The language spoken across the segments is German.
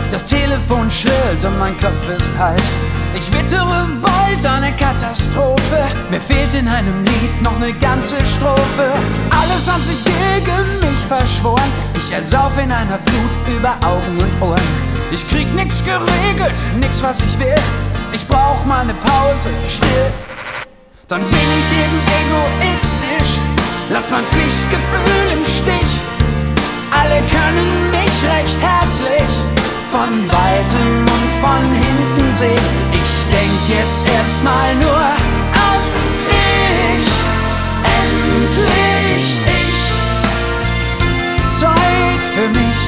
Das Telefon schrillt und mein Kopf ist heiß. Ich wittere bald eine Katastrophe. Mir fehlt in einem Lied noch eine ganze Strophe. Alles hat sich gegen mich verschworen. Ich ersauf in einer Flut über Augen und Ohren. Ich krieg nix geregelt, nix was ich will. Ich brauch mal eine Pause, still. Dann bin ich eben egoistisch, lass mein Pflichtgefühl im Stich. Alle können mich recht herzlich von weitem und von hinten sehen. Ich denk jetzt erstmal nur an mich. Endlich ich, Zeit für mich.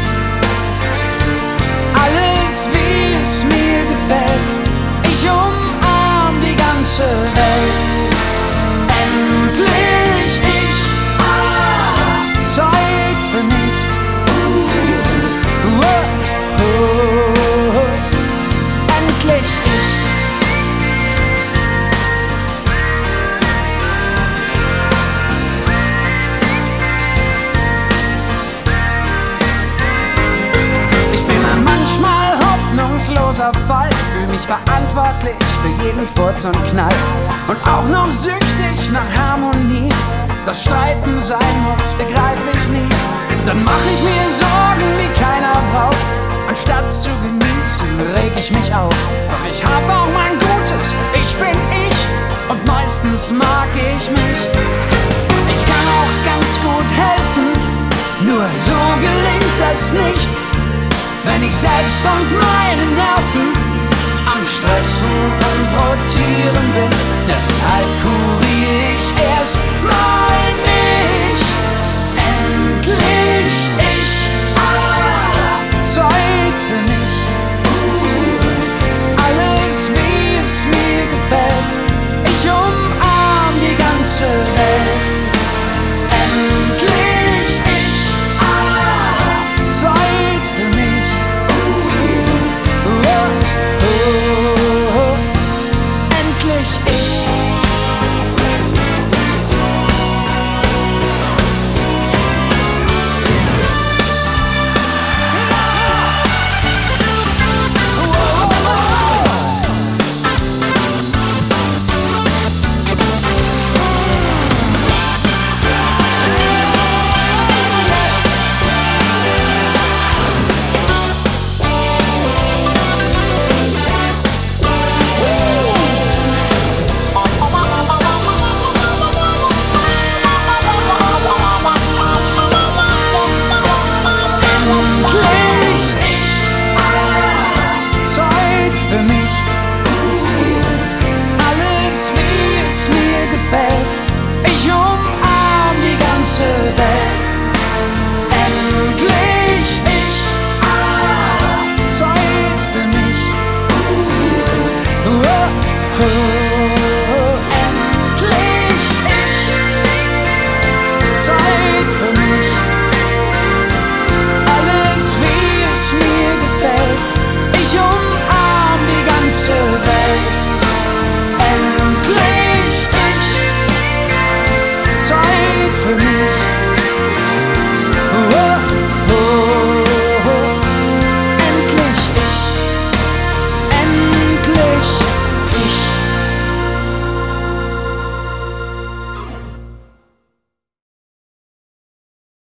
Alles wie es mir gefällt. Ich umarm die ganze Welt. Endlich ich, Zeit für mich. Endlich ich. Ich bin ein manchmal hoffnungsloser Fall, fühl mich verantwortlich für jeden Furz und Knall und auch noch süchtig nach Harmonie. Dass Streiten sein muss, begreif ich nie. Dann mach ich mir Sorgen, wie keiner braucht. Anstatt zu genießen, reg ich mich auf. Doch ich hab auch mein Gutes, ich bin ich. Und meistens mag ich mich. Ich kann auch ganz gut helfen, nur so gelingt das nicht. Wenn ich selbst und meine Nerven am Stressen und Rotieren bin. Deshalb kurier ich erst mal